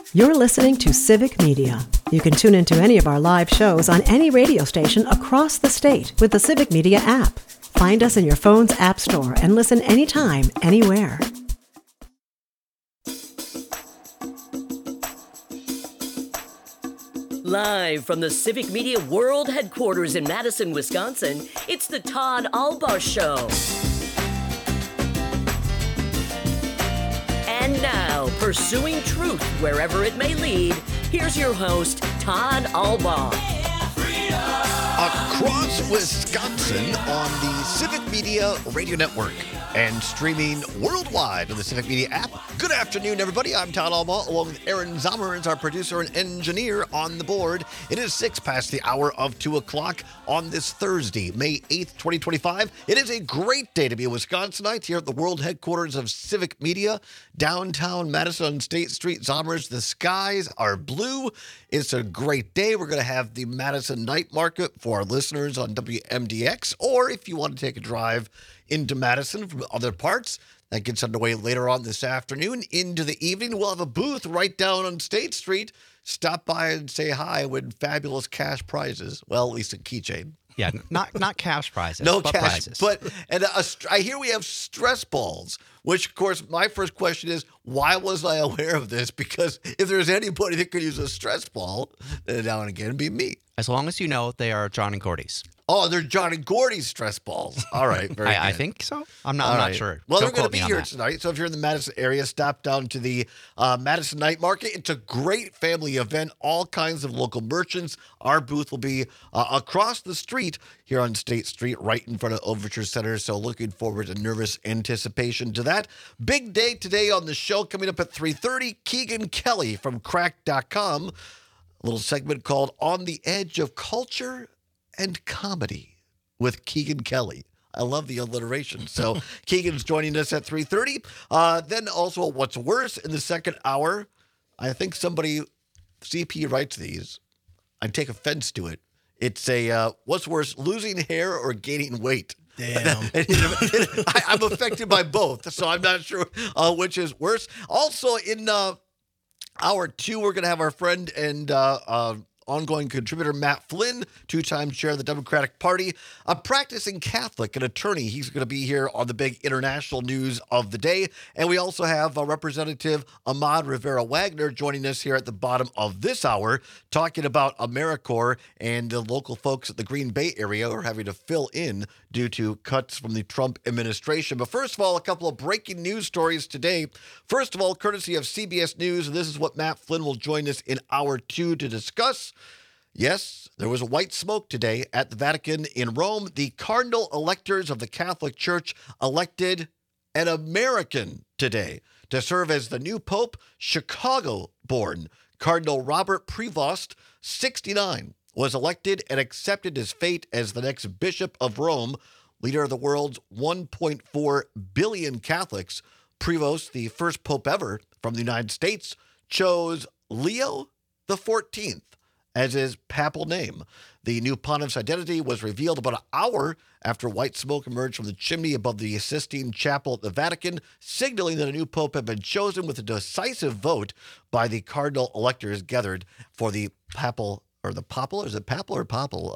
You're listening to Civic Media. You can tune into any of our live shows on any radio station across the state with the Civic Media app. Find us in your phone's app store and listen anytime, anywhere. Live from the Civic Media World Headquarters in Madison, Wisconsin, it's the Todd Albaugh Show. And now, pursuing truth wherever it may lead, here's your host, Todd Albaugh. Across Wisconsin on the Civic Media Radio Network and streaming worldwide on the Civic Media app. Good afternoon, everybody. I'm Todd Albaugh, along with Aaron Zommerans, our producer and engineer on the board. It is 6 past the hour of 2 o'clock on this Thursday, May 8th, 2025. It is a great day to be a Wisconsinite here at the world headquarters of Civic Media, downtown Madison on State Street. Zommers, the skies are blue. It's a great day. We're going to have the Madison Night Market for our listeners on WMDX, or if you want to take a drive into Madison from other parts, that gets underway later on this afternoon into the evening. We'll have a booth right down on State Street. Stop by and say hi, win fabulous cash prizes. Well, at least a keychain. Yeah, not cash prizes. No but cash, prizes. I hear we have stress balls, which, of course, my first question is, why wasn't I aware of this? Because if there's anybody that could use a stress ball, then now and again, it'd be me. As long as you know they are John and Gordy's. Oh, they're John and Gordy's stress balls. All right, very good. I think so. I'm not sure. Well, Don't they're going to quote me be on here that. tonight. So if you're in the Madison area, stop down to the Madison Night Market. It's a great family event. All kinds of local merchants. Our booth will be across the street here on State Street, right in front of Overture Center. So looking forward to nervous anticipation to that. Big day today on the show. Coming up at 3:30, Keegan Kelly from Cracked.com. A little segment called On the Edge of Culture and Comedy with Keegan Kelly. I love the alliteration. So Keegan's joining us at 3:30. Then also What's Worse in the second hour. I think somebody, CP writes these. I take offense to it. It's a what's worse, losing hair or gaining weight? Damn. I'm affected by both, so I'm not sure which is worse. Also in hour 2, we're going to have our friend and ongoing contributor Matt Flynn, two-time chair of the Democratic Party, a practicing Catholic, an attorney. He's going to be here on the big international news of the day. And we also have Representative Ahmad Rivera-Wagner joining us here at the bottom of this hour, talking about AmeriCorps and the local folks at the Green Bay area are having to fill in due to cuts from the Trump administration. But first of all, a couple of breaking news stories today. First of all, courtesy of CBS News, this is what Matt Flynn will join us in hour 2 to discuss. Yes, there was a white smoke today at the Vatican in Rome. The cardinal electors of the Catholic Church elected an American today to serve as the new pope. Chicago-born Cardinal Robert Prevost, 69, was elected and accepted his fate as the next Bishop of Rome, leader of the world's 1.4 billion Catholics. Prevost, the first pope ever from the United States, chose Leo the 14th as his papal name. The new pontiff's identity was revealed about an hour after white smoke emerged from the chimney above the Sistine Chapel at the Vatican, signaling that a new pope had been chosen with a decisive vote by the cardinal electors gathered for the papal, or the papal, is it papal or papal?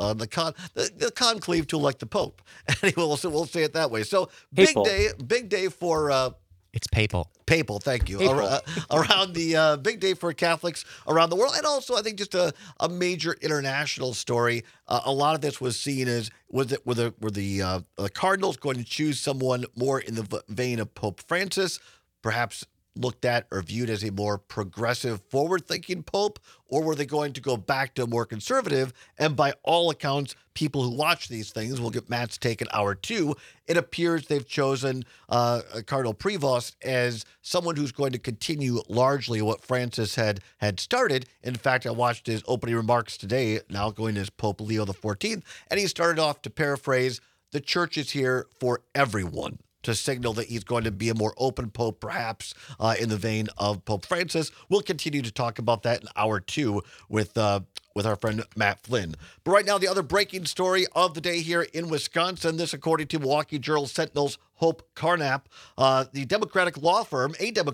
The conclave to elect the pope. Anyway, we'll say it that way. So big day for... It's papal. Papal, thank you. Around the big day for Catholics around the world. And also, I think just a major international story. A lot of this was seen as, were the Cardinals going to choose someone more in the vein of Pope Francis, perhaps looked at or viewed as a more progressive, forward-thinking pope, or were they going to go back to a more conservative? And by all accounts, people who watch these things will get Matt's take in hour 2. It appears they've chosen Cardinal Prevost as someone who's going to continue largely what Francis had started. In fact, I watched his opening remarks today, now going as Pope Leo XIV, and he started off to paraphrase, "The church is here for everyone," to signal that he's going to be a more open pope, perhaps in the vein of Pope Francis. We'll continue to talk about that in hour 2 with with our friend Matt Flynn. But right now, the other breaking story of the day here in Wisconsin, this according to Milwaukee Journal-Sentinel's Hope Carnap, a Democratic law firm,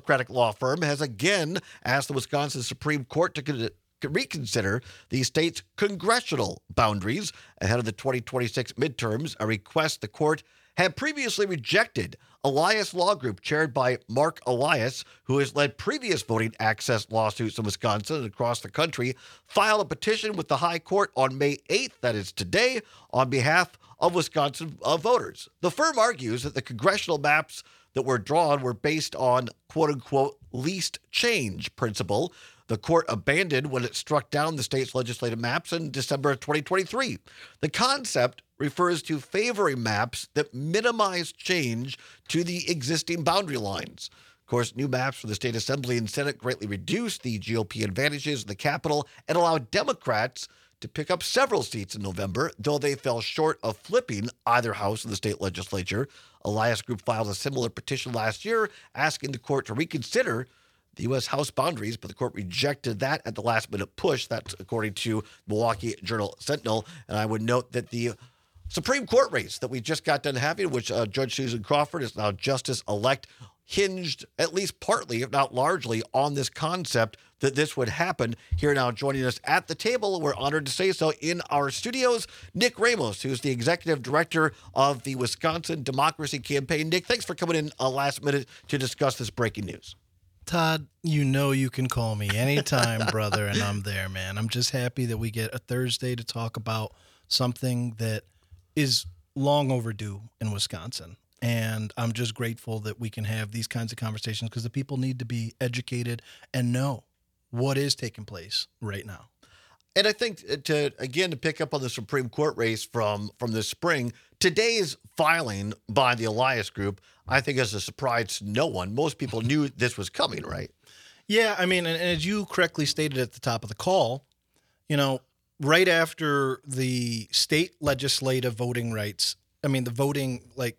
has again asked the Wisconsin Supreme Court to reconsider the state's congressional boundaries ahead of the 2026 midterms, a request the court had previously rejected. Elias Law Group, chaired by Mark Elias, who has led previous voting access lawsuits in Wisconsin and across the country, filed a petition with the High Court on May 8th, that is today, on behalf of Wisconsin voters. The firm argues that the congressional maps that were drawn were based on quote-unquote least change principle the court abandoned when it struck down the state's legislative maps in December of 2023. The concept refers to favoring maps that minimize change to the existing boundary lines. Of course, new maps for the state assembly and Senate greatly reduce the GOP advantages in the Capitol and allow Democrats to pick up several seats in November, though they fell short of flipping either house of the state legislature. Elias Group filed a similar petition last year asking the court to reconsider the U.S. House boundaries, but the court rejected that at the last-minute push. That's according to Milwaukee Journal-Sentinel. And I would note that the Supreme Court race that we just got done having, which Judge Susan Crawford is now Justice-elect, hinged at least partly, if not largely, on this concept that this would happen. Here now joining us at the table, we're honored to say so, in our studios, Nick Ramos, who's the executive director of the Wisconsin Democracy Campaign. Nick, thanks for coming in last minute to discuss this breaking news. Todd, you know you can call me anytime, brother, and I'm there, man. I'm just happy that we get a Thursday to talk about something that is long overdue in Wisconsin. And I'm just grateful that we can have these kinds of conversations because the people need to be educated and know what is taking place right now. And I think to pick up on the Supreme Court race from this spring, today's filing by the Elias Group, I think is a surprise to no one. Most people knew this was coming, right? Yeah, I mean, and as you correctly stated at the top of the call, you know, right after the state legislative voting rights, the voting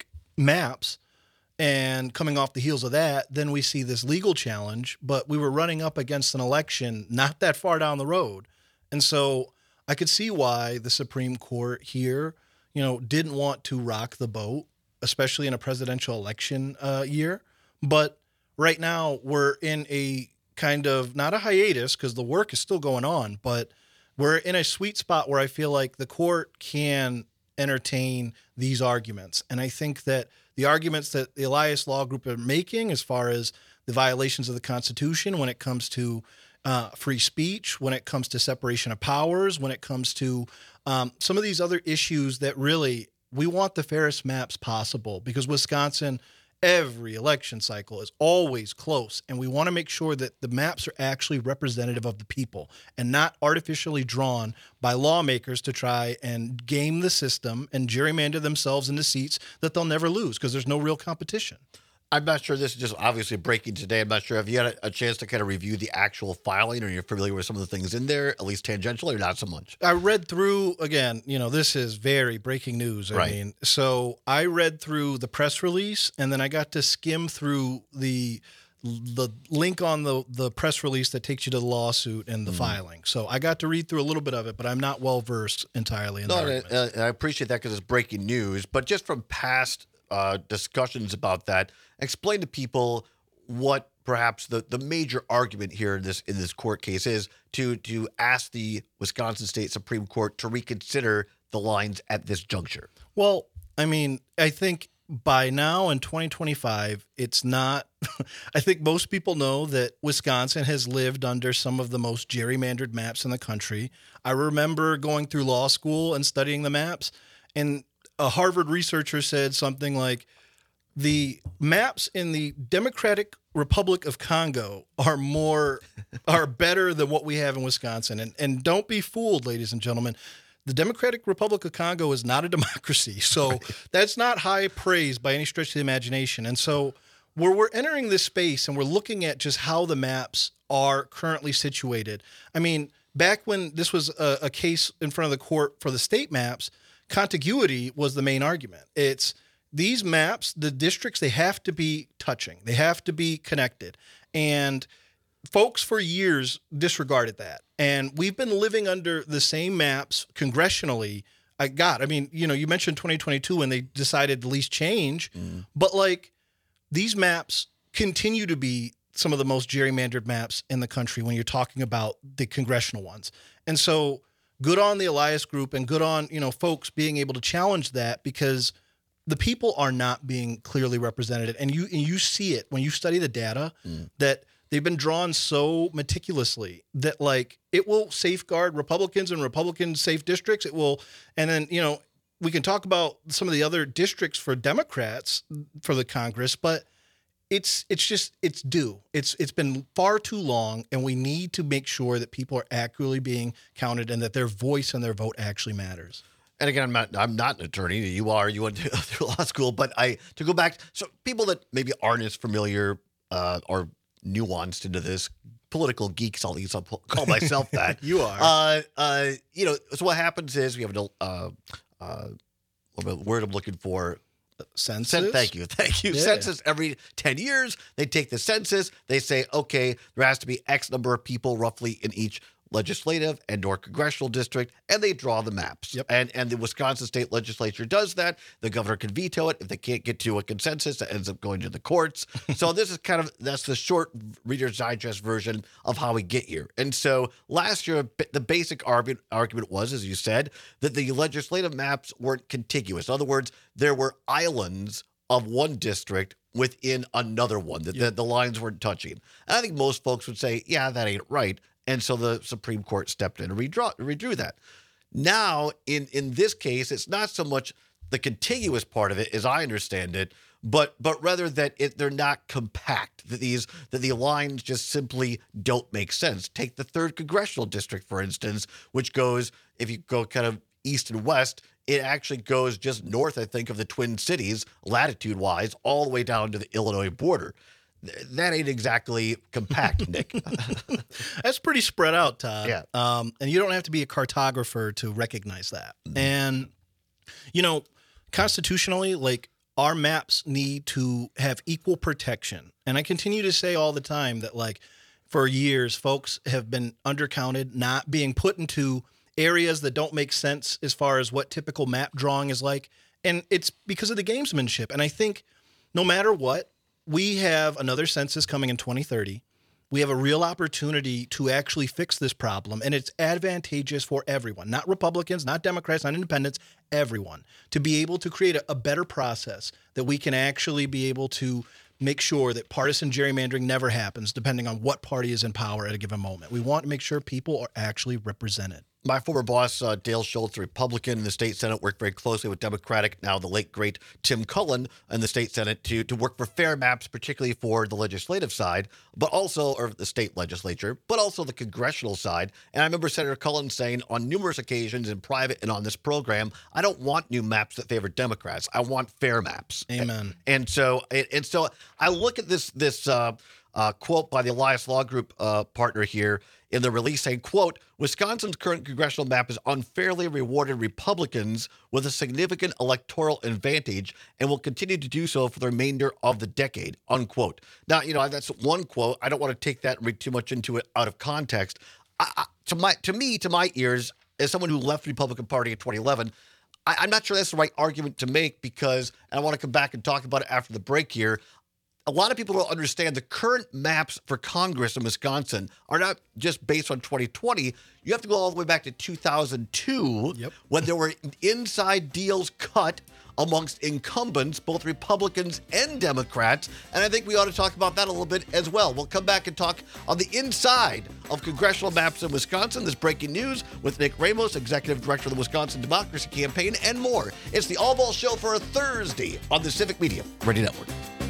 maps, and coming off the heels of that, then we see this legal challenge, but we were running up against an election not that far down the road. And so I could see why the Supreme Court here, didn't want to rock the boat, especially in a presidential election year. But right now we're in a kind of, not a hiatus because the work is still going on, but we're in a sweet spot where I feel like the court can entertain these arguments. And I think that the arguments that the Elias Law Group are making as far as the violations of the Constitution when it comes to free speech, when it comes to separation of powers, when it comes to some of these other issues that really we want the fairest maps possible because Wisconsin, every election cycle is always close. And we want to make sure that the maps are actually representative of the people and not artificially drawn by lawmakers to try and game the system and gerrymander themselves into seats that they'll never lose because there's no real competition. I'm not sure, this is just obviously breaking today. I'm not sure. Have you had a chance to kind of review the actual filing, or you're familiar with some of the things in there, at least tangentially, or not so much? I read through, again, this is very breaking news. So I read through the press release, and then I got to skim through the link on the press release that takes you to the lawsuit and the filing. So I got to read through a little bit of it, but I'm not well-versed entirely in the arguments. I appreciate that because it's breaking news. But just from past discussions about that, explain to people what perhaps the major argument here in this court case is to ask the Wisconsin State Supreme Court to reconsider the lines at this juncture. Well, I think by now in 2025, it's not I think most people know that Wisconsin has lived under some of the most gerrymandered maps in the country. I remember going through law school and studying the maps, and a Harvard researcher said something like, the maps in the Democratic Republic of Congo are better than what we have in Wisconsin. And don't be fooled, ladies and gentlemen. The Democratic Republic of Congo is not a democracy. So that's not high praise by any stretch of the imagination. And so we're entering this space and we're looking at just how the maps are currently situated. Back when this was a case in front of the court for the state maps, contiguity was the main argument. It's these maps, the districts, they have to be touching. They have to be connected. And folks for years disregarded that. And we've been living under the same maps congressionally. You mentioned 2022 when they decided to least change, but like these maps continue to be some of the most gerrymandered maps in the country when you're talking about the congressional ones. And so good on the Elias Group and good on, folks being able to challenge that, because the people are not being clearly represented. And you see it when you study the data that they've been drawn so meticulously that like it will safeguard Republicans and Republican safe districts. It will, and then, we can talk about some of the other districts for Democrats for the Congress, but it's due. It's been far too long, and we need to make sure that people are accurately being counted and that their voice and their vote actually matters. And again, I'm not an attorney. You are. You went to law school, but to go back, so people that maybe aren't as familiar or nuanced into this, political geeks, I'll call myself that. You are. So what happens is we have what word I'm looking for. Census? Thank you. Yeah. Census every 10 years. They take the census. They say, okay, there has to be X number of people roughly in each legislative and or congressional district, and they draw the maps. Yep. And the Wisconsin state legislature does that. The governor can veto it. If they can't get to a consensus, it ends up going to the courts. So this is that's the short Reader's Digest version of how we get here. And so last year, the basic argument was, as you said, that the legislative maps weren't contiguous. In other words, there were islands of one district within another one, that the lines weren't touching. And I think most folks would say, yeah, that ain't right. And so the Supreme Court stepped in and redrew that. Now, in this case, it's not so much the contiguous part of it, as I understand it, but rather that they're not compact, that the lines just simply don't make sense. Take the 3rd Congressional District, for instance, which goes, if you go kind of east and west, it actually goes just north, I think, of the Twin Cities, latitude-wise, all the way down to the Illinois border. That ain't exactly compact, Nick. That's pretty spread out, Todd. Yeah. And you don't have to be a cartographer to recognize that. And, constitutionally, like, our maps need to have equal protection. And I continue to say all the time that, like, for years, folks have been undercounted, not being put into areas that don't make sense as far as what typical map drawing is like. And it's because of the gamesmanship. And I think no matter what, we have another census coming in 2030. We have a real opportunity to actually fix this problem, and it's advantageous for everyone, not Republicans, not Democrats, not independents, everyone, to be able to create a better process that we can actually be able to make sure that partisan gerrymandering never happens, depending on what party is in power at a given moment. We want to make sure people are actually represented. My former boss, Dale Schultz, a Republican in the state Senate, worked very closely with Democratic, now the late, great Tim Cullen in the state Senate to work for fair maps, particularly for the legislative side, or the state legislature, but also the congressional side. And I remember Senator Cullen saying on numerous occasions in private and on this program, I don't want new maps that favor Democrats. I want fair maps. Amen. And so I look at this quote by the Elias Law Group partner here in the release saying, quote, Wisconsin's current congressional map has unfairly rewarded Republicans with a significant electoral advantage and will continue to do so for the remainder of the decade, unquote. Now, that's one quote. I don't want to take that and read too much into it out of context. To my ears, as someone who left the Republican Party in 2011, I'm not sure that's the right argument to make because, and I want to come back and talk about it after the break here, a lot of people don't understand the current maps for Congress in Wisconsin are not just based on 2020. You have to go all the way back to 2002 when there were inside deals cut amongst incumbents, both Republicans and Democrats. And I think we ought to talk about that a little bit as well. We'll come back and talk on the inside of congressional maps in Wisconsin. This breaking news with Nick Ramos, Executive Director of the Wisconsin Democracy Campaign, and more. It's the All Ball Show for a Thursday on the Civic Media Radio Network.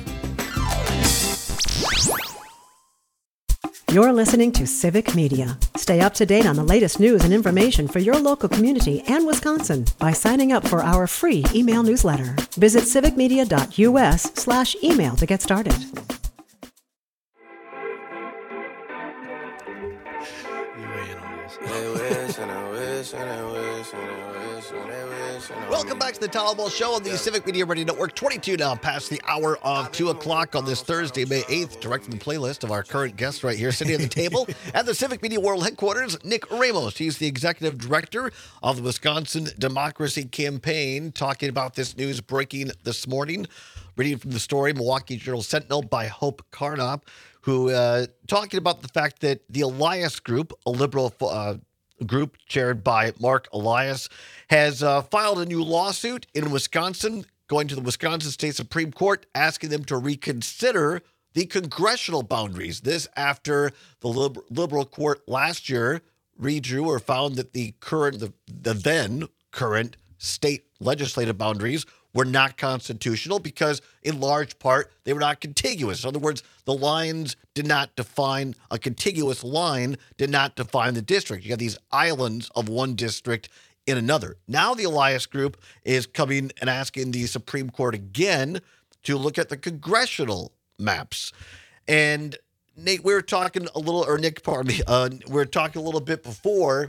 You're listening to Civic Media. Stay up to date on the latest news and information for your local community and Wisconsin by signing up for our free email newsletter. Visit civicmedia.us/email to get started. You weigh in on this. They wish and I wish and I wish and I wish and they wish and I Welcome back to the Tom Ball Show on the Civic Media Radio Network. 22 now past the hour of 2 o'clock on this Thursday, May 8th. Directing the playlist of our current guest right here, sitting at the table at the Civic Media World Headquarters, Nick Ramos. He's the executive director of the Wisconsin Democracy Campaign, talking about this news breaking this morning. Reading from the story, Milwaukee Journal Sentinel by Hope Carnop, who talking about the fact that the Elias Group, a liberal group chaired by Mark Elias, has filed a new lawsuit in Wisconsin, going to the Wisconsin State Supreme Court, asking them to reconsider the congressional boundaries. This after the liberal court last year redrew or found that the then current state legislative boundaries were not constitutional because, in large part, they were not contiguous. In other words, the lines did not define, a contiguous line did not define the district. You got these islands of one district in another. Now the Elias Group is coming and asking the Supreme Court again to look at the congressional maps. And Nate, we were talking a little, or Nick, pardon me, we were talking a little bit before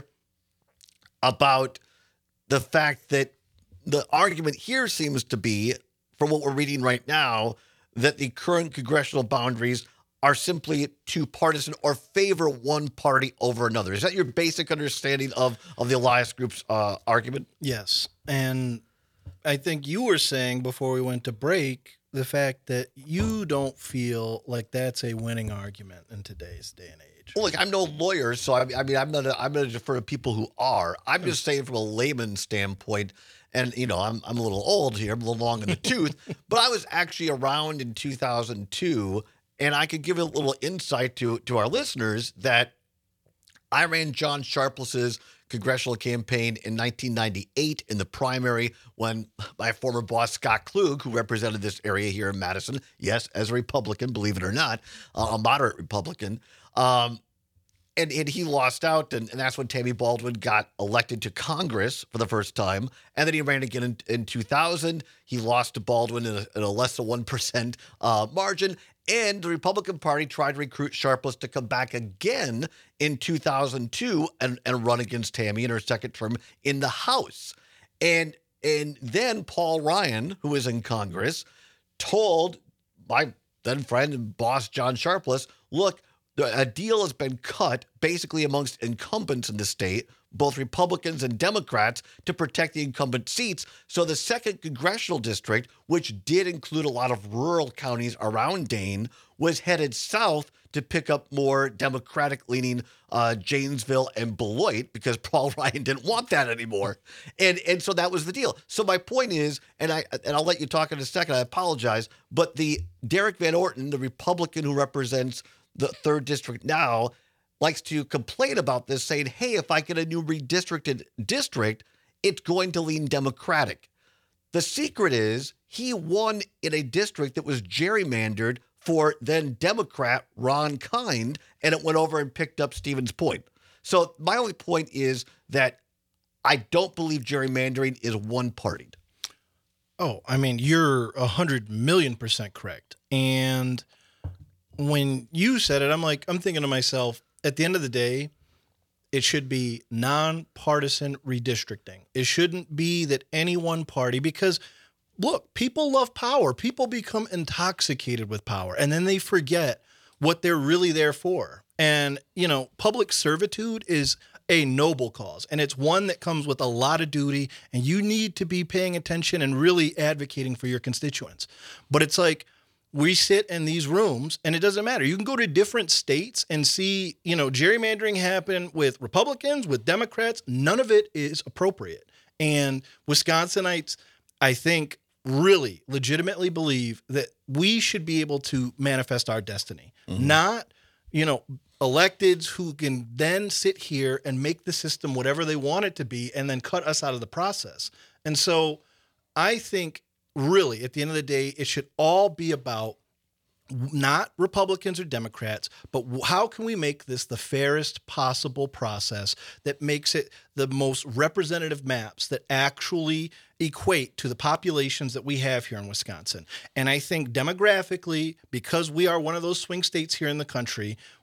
about the fact that the argument here seems to be, from what we're reading right now, that the current congressional boundaries are simply too partisan or favor one party over another. Is that your basic understanding of the Elias Group's argument? Yes. And I think you were saying before we went to break the fact that you don't feel like that's a winning argument in today's day and age. Well, look, I'm no lawyer, so I'm going to defer to people who are. I'm just saying from a layman's standpoint. And, you know, I'm a little old here, I'm a little long in the tooth, but I was actually around in 2002, and I could give a little insight to our listeners that I ran John Sharpless's congressional campaign in 1998 in the primary when my former boss, Scott Klug, who represented this area here in Madison, yes, as a Republican, believe it or not, a moderate Republican, And he lost out, and that's when Tammy Baldwin got elected to Congress for the first time. And then he ran again in 2000. He lost to Baldwin in a less than 1% margin. And the Republican Party tried to recruit Sharpless to come back again in 2002 and run against Tammy in her second term in the House. And then Paul Ryan, who was in Congress, told my then friend and boss, John Sharpless, look, a deal has been cut basically amongst incumbents in the state, both Republicans and Democrats, to protect the incumbent seats. So the second congressional district, which did include a lot of rural counties around Dane, was headed south to pick up more Democratic-leaning Janesville and Beloit because Paul Ryan didn't want that anymore. And so that was the deal. So my point is, and I'll let you talk in a second, I apologize, but the Derek Van Orton, the Republican who represents the 3rd District now, likes to complain about this, saying, hey, if I get a new redistricted district, it's going to lean Democratic. The secret is he won in a district that was gerrymandered for then Democrat Ron Kind, and it went over and picked up Stevens Point. So my only point is that I don't believe gerrymandering is one-partied. Oh, I mean, you're 100,000,000% correct. And when you said it, I'm thinking to myself, at the end of the day, it should be nonpartisan redistricting. It shouldn't be that any one party, because look, people love power. People become intoxicated with power, and then they forget what they're really there for. And, you know, public servitude is a noble cause, and it's one that comes with a lot of duty, and you need to be paying attention and really advocating for your constituents. But it's like, we sit in these rooms and it doesn't matter. You can go to different states and see, you know, gerrymandering happen with Republicans, with Democrats. None of it is appropriate. And Wisconsinites, I think, really legitimately believe that we should be able to manifest our destiny, not, you know, electeds who can then sit here and make the system whatever they want it to be and then cut us out of the process. And so I think, really, at the end of the day, it should all be about not Republicans or Democrats, but how can we make this the fairest possible process that makes it the most representative maps that actually equate to the populations that we have here in Wisconsin. And I think demographically, because we are one of those swing states here in the country,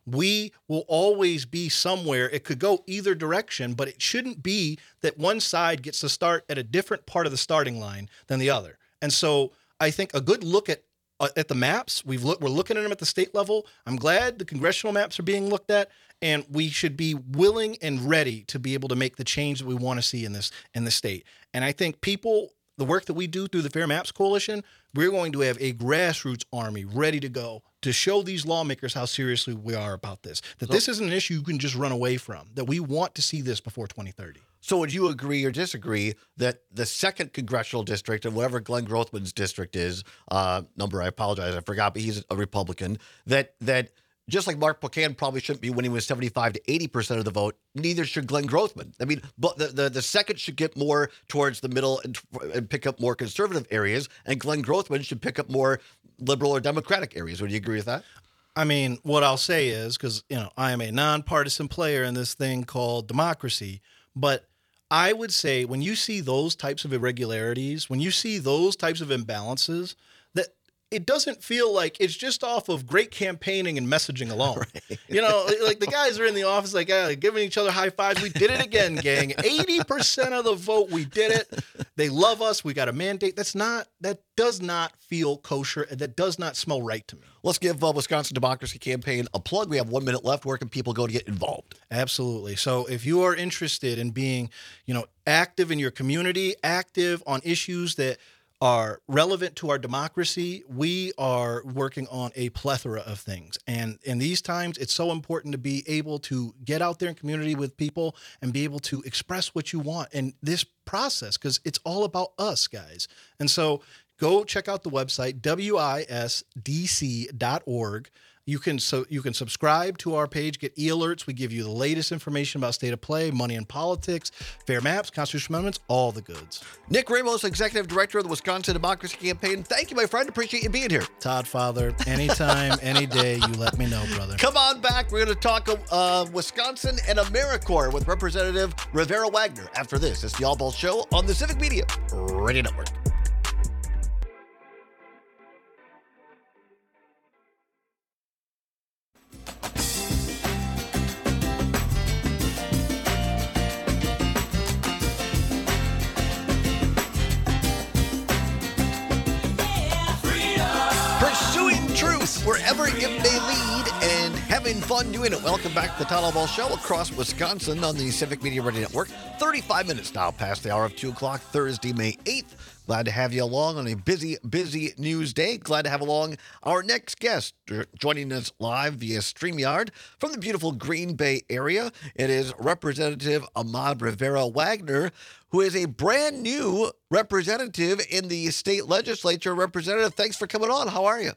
We will always be somewhere. It could go either direction, but it shouldn't be that one side gets to start at a different part of the starting line than the other. And so I think a good look at the maps, we're looking at them at the state level. I'm glad the congressional maps are being looked at, and we should be willing and ready to be able to make the change that we want to see in the state. And I think the work that we do through the Fair Maps Coalition, we're going to have a grassroots army ready to go to show these lawmakers how seriously we are about this, that this isn't an issue you can just run away from, that we want to see this before 2030. So would you agree or disagree that the second congressional district, and whatever Glenn Grothman's district is, number, I apologize, I forgot, but he's a Republican, that just like Mark Buchanan probably shouldn't be winning with 75 to 80% of the vote, neither should Glenn Grothman. I mean, but the second should get more towards the middle and pick up more conservative areas, and Glenn Grothman should pick up more liberal or Democratic areas. Would you agree with that? I mean, what I'll say is, because I am a nonpartisan player in this thing called democracy, but I would say when you see those types of irregularities, when you see those types of imbalances, that it doesn't feel like it's just off of great campaigning and messaging alone. Right. Like the guys are in the office, giving each other high fives. We did it again, gang. 80% of the vote, we did it. They love us. We got a mandate. That does not feel kosher, and that does not smell right to me. Let's give Wisconsin Democracy Campaign a plug. We have 1 minute left. Where can people go to get involved? Absolutely. So if you are interested in being, active in your community, active on issues that are relevant to our democracy, we are working on a plethora of things. And in these times, it's so important to be able to get out there in community with people and be able to express what you want in this process, because it's all about us, guys. And so go check out the website, wisdc.org. You can subscribe to our page, get e-alerts. We give you the latest information about state of play, money and politics, fair maps, constitutional amendments, all the goods. Nick Ramos, Executive Director of the Wisconsin Democracy Campaign. Thank you, my friend. Appreciate you being here. Todd, Father, anytime, any day, you let me know, brother. Come on back. We're going to talk Wisconsin and AmeriCorps with Representative Rivera Wagner. After this, it's the All Ball Show on the Civic Media Radio Network. Wherever it may lead, and having fun doing it. Welcome back to the Todd All Ball Show across Wisconsin on the Civic Media Radio Network. 35 minutes now past the hour of 2 o'clock, Thursday, May 8th. Glad to have you along on a busy news day. Glad to have along our next guest joining us live via StreamYard from the beautiful Green Bay area. It is Representative Ahmad Rivera Wagner, who is a brand new representative in the state legislature. Representative, thanks for coming on. How are you?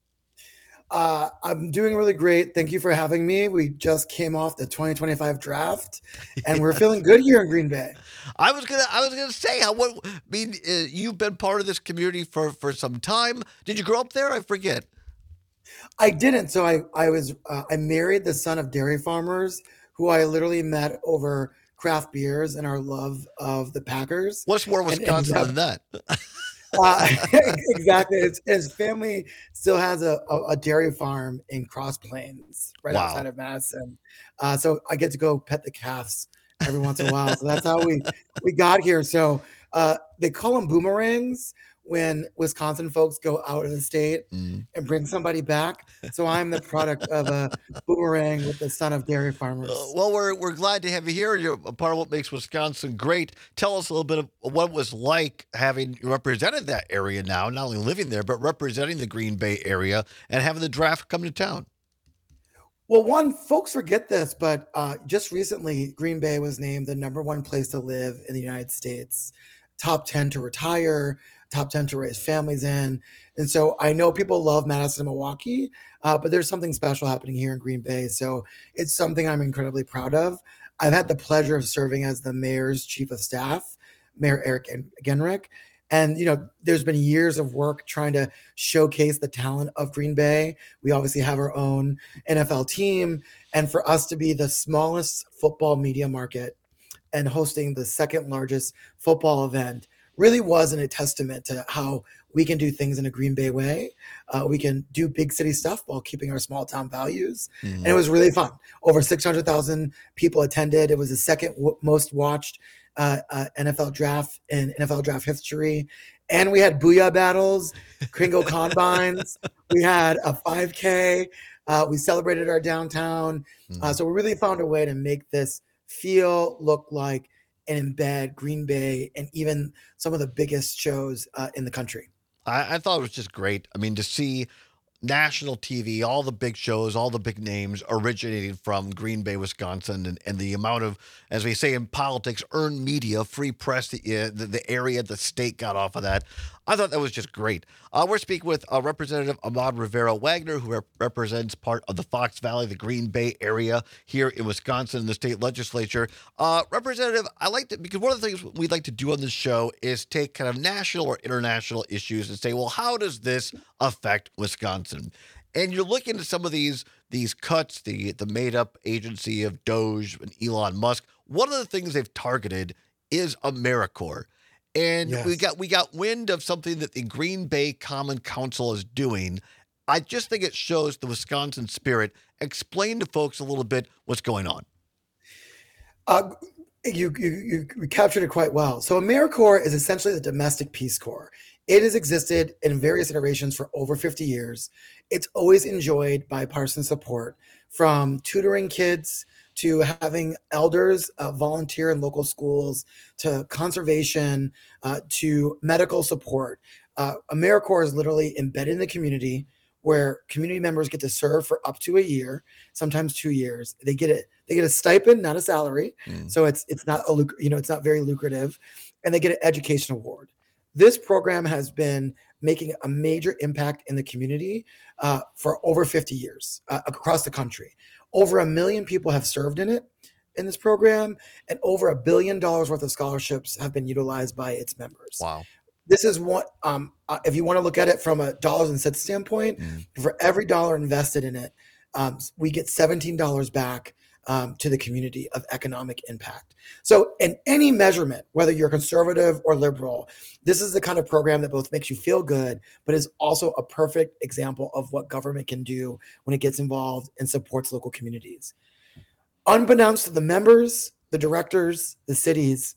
I'm doing really great. Thank you for having me. We just came off the 2025 draft, and we're feeling good here in Green Bay. I was gonna say, you've been part of this community for some time. Did you grow up there? I forget. I didn't. So I married the son of dairy farmers who I literally met over craft beers and our love of the Packers. What's more Wisconsin than that? Exactly. His family still has a dairy farm in Cross Plains, right outside of Madison. So I get to go pet the calves every once in a while. So that's how we got here. So they call them boomerangs when Wisconsin folks go out of the state and bring somebody back. So I'm the product of a boomerang with the son of dairy farmers. Well, we're glad to have you here. You're a part of what makes Wisconsin great. Tell us a little bit of what it was like having represented that area now, not only living there, but representing the Green Bay area and having the draft come to town. Well, folks forget this, but just recently, Green Bay was named the #1 place to live in the United States, top 10 to retire, top 10 to raise families in. And so I know people love Madison and Milwaukee, but there's something special happening here in Green Bay. So it's something I'm incredibly proud of. I've had the pleasure of serving as the mayor's chief of staff, Mayor Eric Genrich. And, there's been years of work trying to showcase the talent of Green Bay. We obviously have our own NFL team. And for us to be the smallest football media market and hosting the second largest football event really wasn't a testament to how we can do things in a Green Bay way. We can do big city stuff while keeping our small town values. And it was really fun. Over 600,000 people attended. It was the second most watched NFL draft in NFL draft history. And we had booyah battles, Kringle combines. We had a 5K. We celebrated our downtown. So we really found a way to make this feel, look like, and embed Green Bay and even some of the biggest shows in the country. I thought it was just great. I mean, to see national TV, all the big shows, all the big names originating from Green Bay, Wisconsin, and the amount of, as we say in politics, earned media, free press, the area, the state got off of that. I thought that was just great. We're speaking with Representative Ahmad Rivera-Wagner, who represents part of the Fox Valley, the Green Bay area here in Wisconsin, in the state legislature. Representative, I like to, because one of the things we'd like to do on this show is take kind of national or international issues and say, well, how does this affect Wisconsin? And you're looking at some of these cuts, the made-up agency of Doge and Elon Musk. One of the things they've targeted is AmeriCorps. And Yes. we got wind of something that the Green Bay Common Council is doing. I just think it shows the Wisconsin spirit. Explain to folks a little bit what's going on. You captured it quite well. So AmeriCorps is essentially the domestic Peace Corps. It has existed in various iterations for over 50 years. It's always enjoyed bipartisan support, from tutoring kids to having elders volunteer in local schools, to conservation, to medical support. AmeriCorps is literally embedded in the community, where community members get to serve for up to a year, sometimes 2 years. They get a stipend, not a salary. So it's not it's not very lucrative, and they get an education award. This program has been making a major impact in the community for over 50 years across the country. Over 1 million people have served in this program, and over $1 billion worth of scholarships have been utilized by its members. Wow. This is what, if you want to look at it from a dollars and cents standpoint, for every dollar invested in it, we get $17 back to the community of economic impact. So in any measurement, whether you're conservative or liberal, this is the kind of program that both makes you feel good, but is also a perfect example of what government can do when it gets involved and supports local communities. Unbeknownst to the members, the directors, the cities,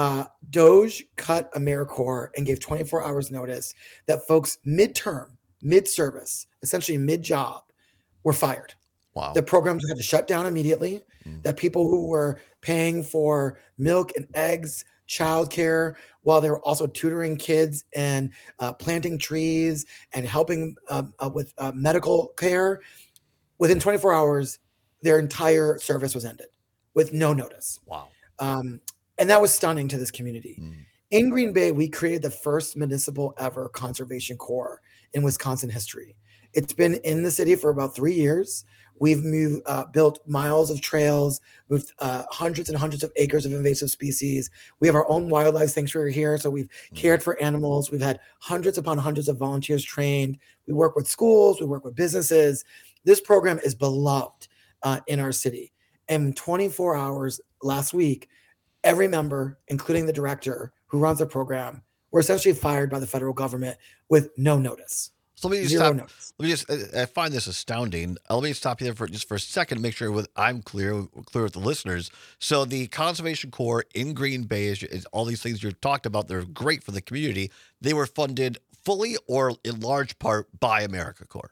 Doge cut AmeriCorps and gave 24 hours notice that folks midterm, mid-service, essentially mid-job, were fired. Wow. The programs had to shut down immediately. That people who were paying for milk and eggs, childcare, while they were also tutoring kids and planting trees and helping with medical care, within 24 hours, their entire service was ended with no notice. Wow. And that was stunning to this community. In Green Bay, we created the first municipal ever conservation corps in Wisconsin history. It's been in the city for about 3 years. We've built miles of trails, moved hundreds and hundreds of acres of invasive species. We have our own wildlife sanctuary here, so we've cared for animals. We've had hundreds upon hundreds of volunteers trained. We work with schools. We work with businesses. This program is beloved in our city. And 24 hours last week, every member, including the director who runs the program, were essentially fired by the federal government with no notice. So let me just Zero stop. notice. Let me just. I find this astounding. Let me stop you there for a second to make sure I'm clear with the listeners. So the Conservation Corps in Green Bay is all these things you've talked about. They're great for the community. They were funded fully or in large part by AmeriCorps.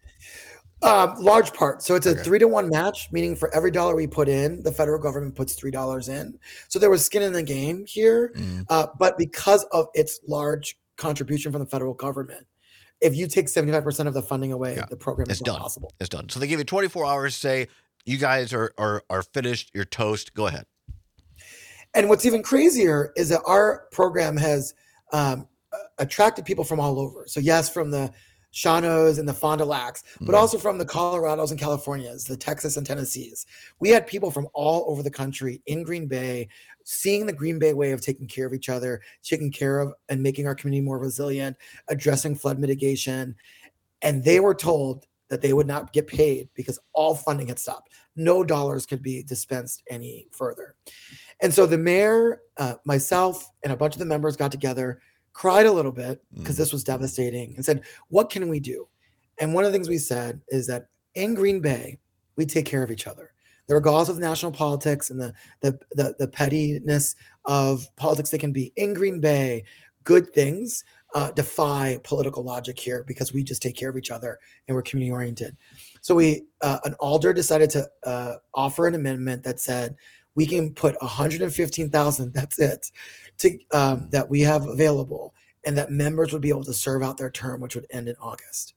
Large part. So it's a 3-to-1 match, meaning for every dollar we put in, the federal government puts $3 in. So there was skin in the game here. But because of its large contribution from the federal government, if you take 75% of the funding away, the program is not possible. It's done. So they give you 24 hours, say, you guys are finished, you're toast, go ahead. And what's even crazier is that our program has attracted people from all over. So yes, from the Shawanoes and the Fond du Lacs, but also from the Colorados and Californias, the Texas and Tennessees. We had people from all over the country in Green Bay, seeing the Green Bay way of taking care of each other, taking care of and making our community more resilient, addressing flood mitigation. And they were told that they would not get paid because all funding had stopped. No dollars could be dispensed any further. And so the mayor, myself, and a bunch of the members got together, cried a little bit because this was devastating, and said, what can we do? And one of the things we said is that in Green Bay, we take care of each other. Regardless of national politics and the pettiness of politics that can be in Green Bay, good things defy political logic here because we just take care of each other and we're community oriented. So an alder decided to offer an amendment that said we can put $115,000. That's it, that we have available, and that members would be able to serve out their term, which would end in August.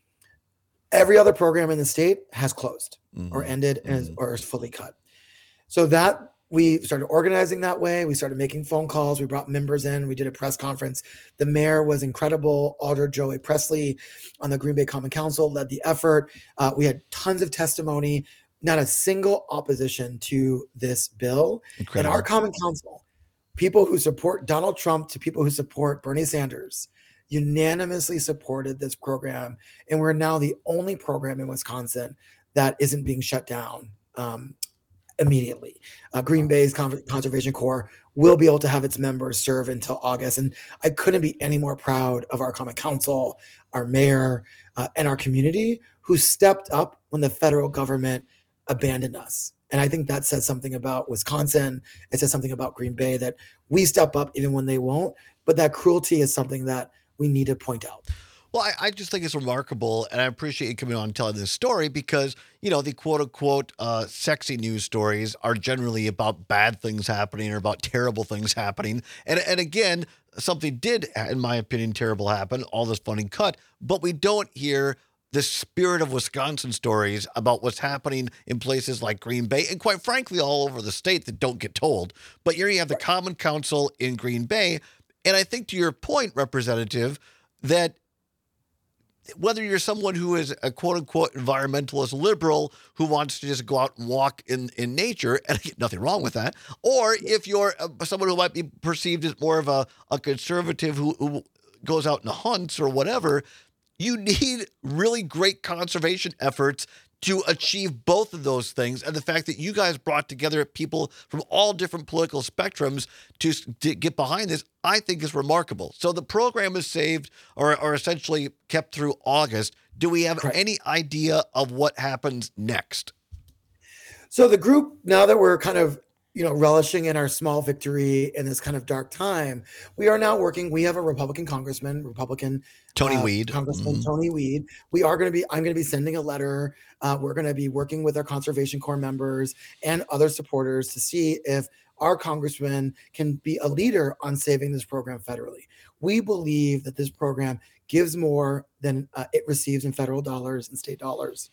Every other program in the state has closed or ended or is fully cut. So that we started organizing that way. We started making phone calls. We brought members in. We did a press conference. The mayor was incredible. Alder Joey Presley on the Green Bay Common Council led the effort. We had tons of testimony, not a single opposition to this bill. Incredible. And our Common Council, people who support Donald Trump to people who support Bernie Sanders, unanimously supported this program, and we're now the only program in Wisconsin that isn't being shut down immediately. Green Bay's Conservation Corps will be able to have its members serve until August, and I couldn't be any more proud of our Common Council, our mayor, and our community who stepped up when the federal government abandoned us. And I think that says something about Wisconsin. It says something about Green Bay, that we step up even when they won't, but that cruelty is something that we need to point out. Well, I just think it's remarkable, and I appreciate you coming on and telling this story because, the quote-unquote sexy news stories are generally about bad things happening or about terrible things happening. And again, something did, in my opinion, terrible happen, all this funding cut, but we don't hear the spirit of Wisconsin stories about what's happening in places like Green Bay and, quite frankly, all over the state that don't get told. But here you have the Common Council in Green Bay. And I think to your point, Representative, that whether you're someone who is a quote-unquote environmentalist liberal who wants to just go out and walk in nature, and nothing wrong with that, or if you're someone who might be perceived as more of a conservative who goes out and hunts or whatever, you need really great conservation efforts to achieve both of those things. And the fact that you guys brought together people from all different political spectrums to get behind this, I think is remarkable. So the program is saved or essentially kept through August. Do we have any idea of what happens next? So the group, now that we're kind of relishing in our small victory in this kind of dark time, we are now working. We have a Republican Congressman, Tony Weed. Congressman Tony Weed. I'm going to be sending a letter. We're going to be working with our Conservation Corps members and other supporters to see if our congressman can be a leader on saving this program federally. We believe that this program gives more than it receives in federal dollars and state dollars.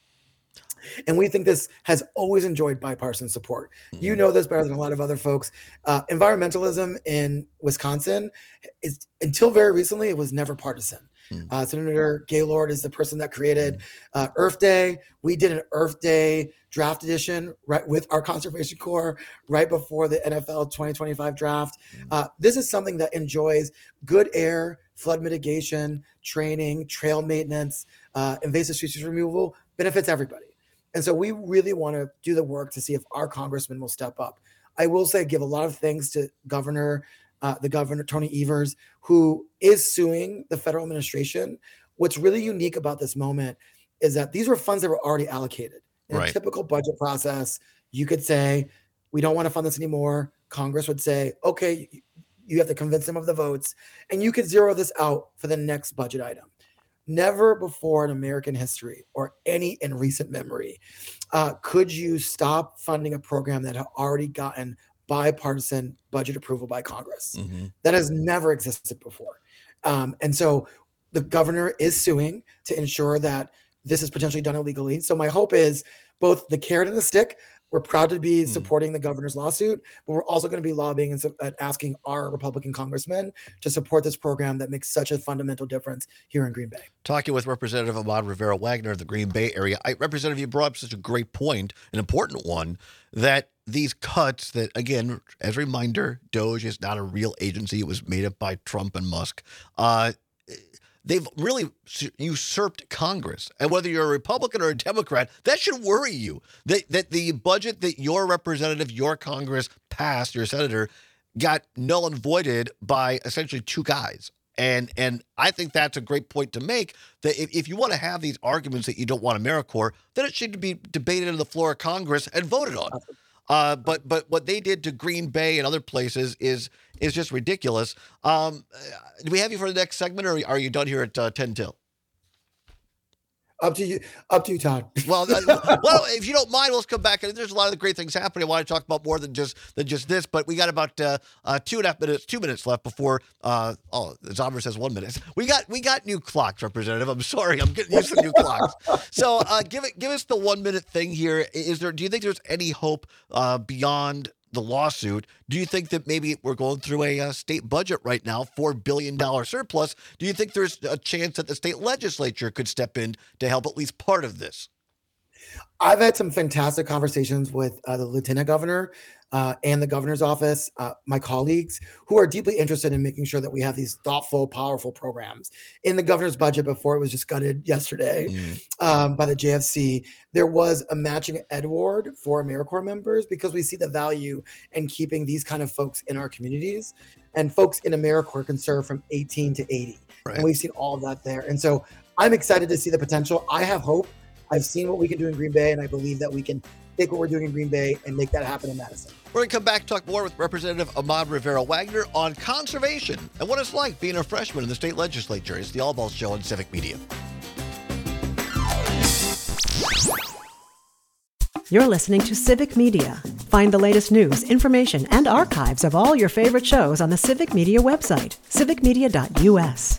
And we think this has always enjoyed bipartisan support. You know this better than a lot of other folks. Environmentalism in Wisconsin is, until very recently, it was never partisan. Senator Gaylord is the person that created Earth Day. We did an Earth Day draft edition right with our Conservation Corps right before the NFL 2025 draft. This is something that enjoys good air, flood mitigation, training, trail maintenance, invasive species removal, benefits everybody. And so we really want to do the work to see if our congressman will step up. I will say, give a lot of thanks to the governor, Tony Evers, who is suing the federal administration. What's really unique about this moment is that these were funds that were already allocated. In a typical budget process, you could say, we don't want to fund this anymore. Congress would say, okay, you have to convince them of the votes, and you could zero this out for the next budget item. Never before in American history or any in recent memory could you stop funding a program that had already gotten bipartisan budget approval by Congress. That has never existed before. And so the governor is suing to ensure that this is potentially done illegally. So my hope is both the carrot and the stick. We're proud to be supporting the governor's lawsuit, but we're also going to be lobbying and asking our Republican congressmen to support this program that makes such a fundamental difference here in Green Bay. Talking with Representative Ahmad Rivera-Wagner of the Green Bay area, Representative, you brought up such a great point, an important one, that these cuts that, again, as a reminder, DOJ is not a real agency. It was made up by Trump and Musk. They've really usurped Congress. And whether you're a Republican or a Democrat, that should worry you. That the budget that your representative, your Congress passed, your senator, got null and voided by essentially two guys. And I think that's a great point to make, that if you want to have these arguments that you don't want AmeriCorps, then it should be debated on the floor of Congress and voted on. But what they did to Green Bay and other places is just ridiculous. Do we have you for the next segment, or are you done here at 10 till? Up to you, Todd. Well, if you don't mind, let's come back. And there's a lot of the great things happening. I want to talk about more than just this, but we got about 2 minutes left before. Zombra says 1 minute. We got new clocks, Representative. I'm sorry, I'm getting used to new clocks. So give us the 1 minute thing here. Do you think there's any hope beyond the lawsuit? Do you think that maybe we're going through a state budget right now, $4 billion surplus? Do you think there's a chance that the state legislature could step in to help at least part of this? I've had some fantastic conversations with the lieutenant governor and the governor's office, my colleagues who are deeply interested in making sure that we have these thoughtful, powerful programs. In the governor's budget, before it was just gutted yesterday by the JFC, there was a matching ed award for AmeriCorps members, because we see the value in keeping these kind of folks in our communities. And folks in AmeriCorps can serve from 18 to 80. Right. And we've seen all of that there. And so I'm excited to see the potential. I have hope. I've seen what we can do in Green Bay, and I believe that we can take what we're doing in Green Bay and make that happen in Madison. We're going to come back and talk more with Representative Ahmad Rivera-Wagner on conservation and what it's like being a freshman in the state legislature. It's the All Balls Show on Civic Media. You're listening to Civic Media. Find the latest news, information, and archives of all your favorite shows on the Civic Media website, civicmedia.us.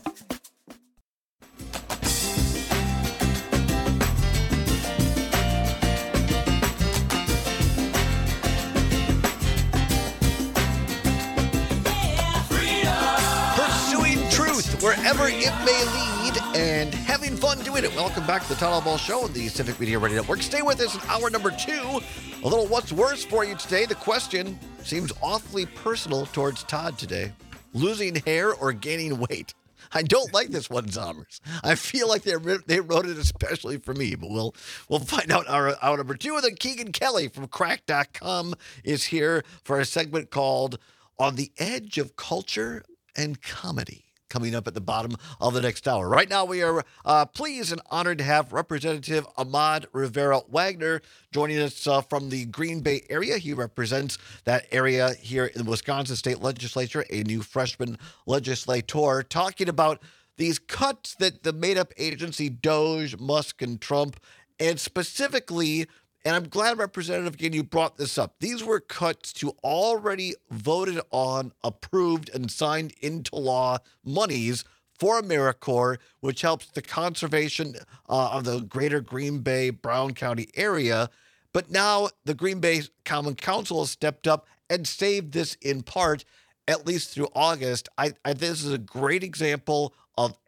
Wherever it may lead, and having fun doing it. Welcome back to the Todd Ball Show on the Civic Media Radio Network. Stay with us in hour number 2. A little what's worse for you today. The question seems awfully personal towards Todd today. Losing hair or gaining weight? I don't like this one, Zombers. I feel like they wrote it especially for me, but we'll find out hour number 2. And then Keegan Kelly from Crack.com is here for a segment called On the Edge of Culture and Comedy, coming up at the bottom of the next hour. Right now, we are pleased and honored to have Representative Ahmad Rivera-Wagner joining us from the Green Bay area. He represents that area here in the Wisconsin State Legislature, a new freshman legislator, talking about these cuts that the made-up agency DOJ, Musk, and Trump, and specifically, and I'm glad, Representative, again, you brought this up. These were cuts to already voted on, approved, and signed into law monies for AmeriCorps, which helps the conservation of the greater Green Bay, Brown County area. But now the Green Bay Common Council has stepped up and saved this in part, at least through August. This is a great example of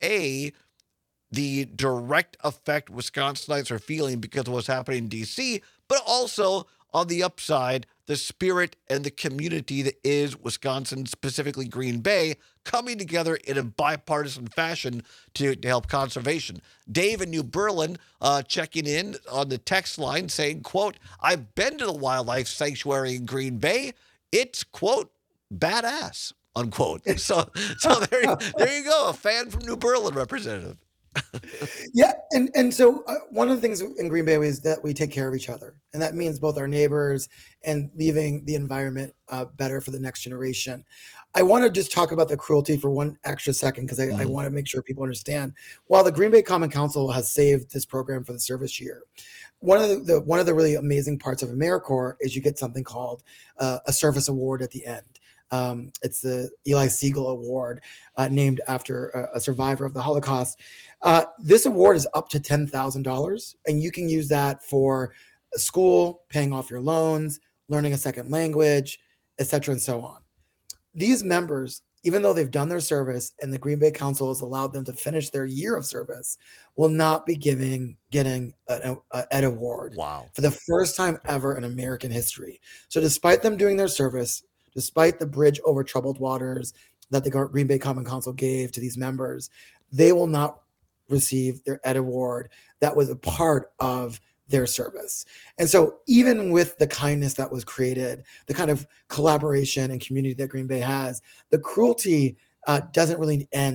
the direct effect Wisconsinites are feeling because of what's happening in D.C., but also on the upside, the spirit and the community that is Wisconsin, specifically Green Bay, coming together in a bipartisan fashion to help conservation. Dave in New Berlin checking in on the text line saying, quote, "I've been to the wildlife sanctuary in Green Bay. It's, quote, badass," unquote. So there you go, a fan from New Berlin, Representative. Yeah, and so one of the things in Green Bay is that we take care of each other, and that means both our neighbors and leaving the environment better for the next generation. I want to just talk about the cruelty for one extra second, because I want to make sure people understand. While the Green Bay Common Council has saved this program for the service year, one of the really amazing parts of AmeriCorps is you get something called a service award at the end. It's the Eli Siegel Award, named after a survivor of the Holocaust. This award is up to $10,000, and you can use that for a school, paying off your loans, learning a second language, etc., and so on. These members, even though they've done their service and the Green Bay Council has allowed them to finish their year of service, will not be getting an Ed Award. Wow. For the first time ever in American history. So despite them doing their service, despite the bridge over troubled waters that the Green Bay Common Council gave to these members, they will not receive their Ed Award that was a part of their service. And so even with the kindness that was created, the kind of collaboration and community that Green Bay has, the cruelty doesn't really end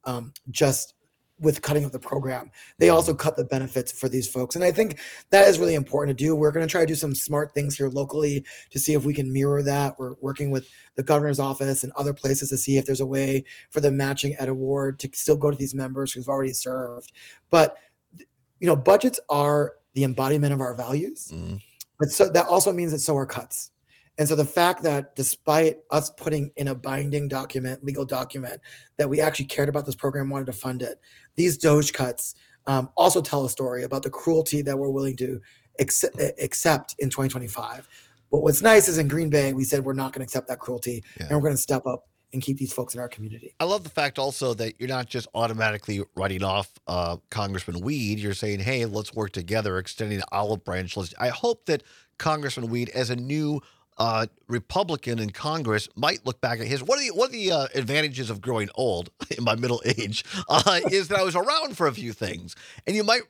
just with cutting of the program. They also cut the benefits for these folks. And I think that is really important to do. We're going to try to do some smart things here locally to see if we can mirror that. We're working with the governor's office and other places to see if there's a way for the matching ed award to still go to these members who've already served. But, budgets are the embodiment of our values. But so that also means that so are cuts. And so the fact that despite us putting in a binding document, legal document, that we actually cared about this program, wanted to fund it, these DOGE cuts also tell a story about the cruelty that we're willing to accept in 2025. But what's nice is in Green Bay, we said we're not going to accept that cruelty, and we're going to step up and keep these folks in our community. I love the fact also that you're not just automatically writing off Congressman Weed. You're saying, hey, let's work together, extending the olive branch list. I hope that Congressman Weed, as a new Republican in Congress, might look back at his one of the advantages of growing old in my middle age is that I was around for a few things, and you might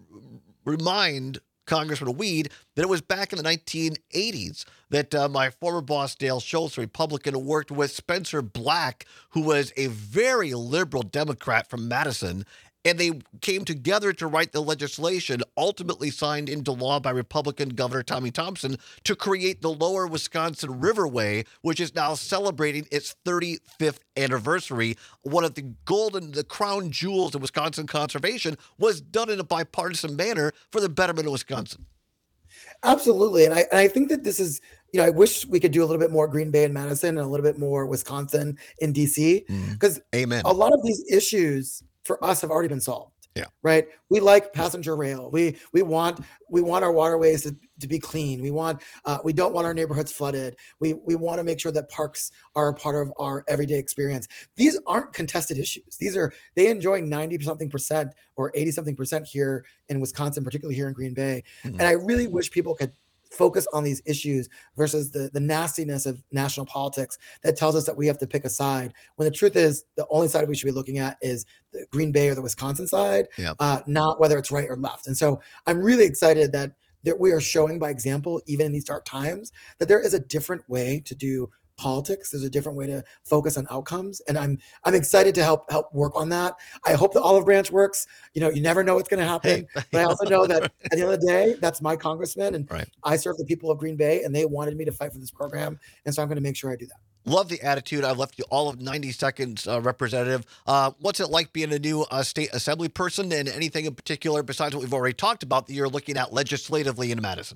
remind Congressman Weed that it was back in the 1980s that my former boss Dale Schultz, a Republican, worked with Spencer Black, who was a very liberal Democrat from Madison. And they came together to write the legislation, ultimately signed into law by Republican Governor Tommy Thompson, to create the Lower Wisconsin Riverway, which is now celebrating its 35th anniversary. One of the crown jewels of Wisconsin conservation was done in a bipartisan manner for the betterment of Wisconsin. Absolutely. And I think that this is, I wish we could do a little bit more Green Bay and Madison and a little bit more Wisconsin in DC, because Amen. A lot of these issues for us have already been solved. Yeah. Right. We like passenger rail. We want our waterways to be clean. We don't want our neighborhoods flooded. We want to make sure that parks are a part of our everyday experience. These aren't contested issues. They enjoy 90-something% or 80-something% here in Wisconsin, particularly here in Green Bay. And I really wish people could focus on these issues versus the nastiness of national politics that tells us that we have to pick a side, when the truth is the only side we should be looking at is the Green Bay or the Wisconsin side, not whether it's right or left. And so I'm really excited that we are showing by example, even in these dark times, that there is a different way to do politics. There's a different way to focus on outcomes. And I'm excited to help work on that. I hope the olive branch works. You never know what's going to happen. But I also know that at the end of the day, that's my congressman. And I serve the people of Green Bay, and they wanted me to fight for this program. And so I'm going to make sure I do that. Love the attitude. I've left you all of 90 seconds, Representative. What's it like being a new state assembly person, and anything in particular besides what we've already talked about that you're looking at legislatively in Madison?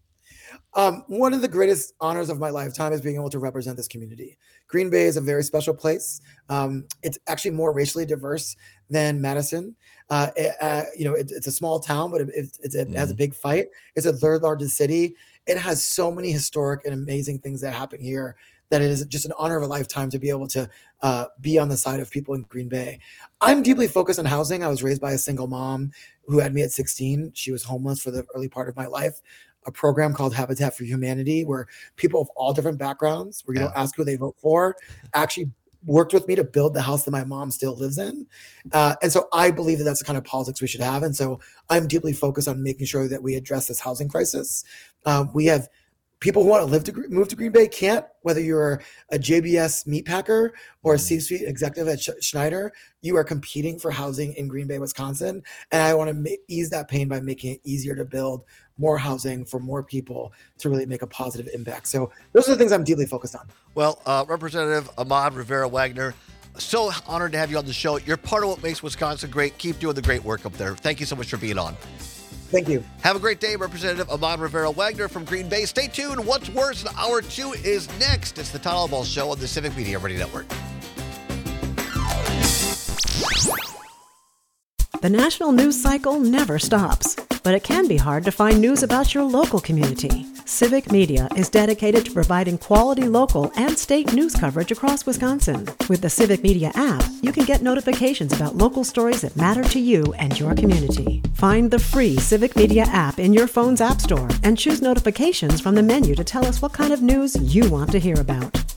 One of the greatest honors of my lifetime is being able to represent this community. Green Bay is a very special place. It's actually more racially diverse than Madison. It's a small town, but it has a big fight. It's the third largest city. It has so many historic and amazing things that happen here that it is just an honor of a lifetime to be able to be on the side of people in Green Bay. I'm deeply focused on housing. I was raised by a single mom who had me at 16. She was homeless for the early part of my life. A program called Habitat for Humanity, where people of all different backgrounds, where you don't ask who they vote for, actually worked with me to build the house that my mom still lives in. And so I believe that that's the kind of politics we should have. And so I'm deeply focused on making sure that we address this housing crisis. We have people who want to move to Green Bay can't, whether you're a JBS meat packer or a C-suite executive at Schneider, you are competing for housing in Green Bay, Wisconsin. And I want to ease that pain by making it easier to build more housing for more people to really make a positive impact. So those are the things I'm deeply focused on. Well, Representative Ahmad Rivera-Wagner, so honored to have you on the show. You're part of what makes Wisconsin great. Keep doing the great work up there. Thank you so much for being on. Thank you. Have a great day, Representative Ahmad Rivera-Wagner from Green Bay. Stay tuned. What's Worse in Hour 2 is next. It's the Todd Albaugh Show on the Civic Media Radio Network. The national news cycle never stops, but it can be hard to find news about your local community. Civic Media is dedicated to providing quality local and state news coverage across Wisconsin. With the Civic Media app, you can get notifications about local stories that matter to you and your community. Find the free Civic Media app in your phone's app store and choose notifications from the menu to tell us what kind of news you want to hear about.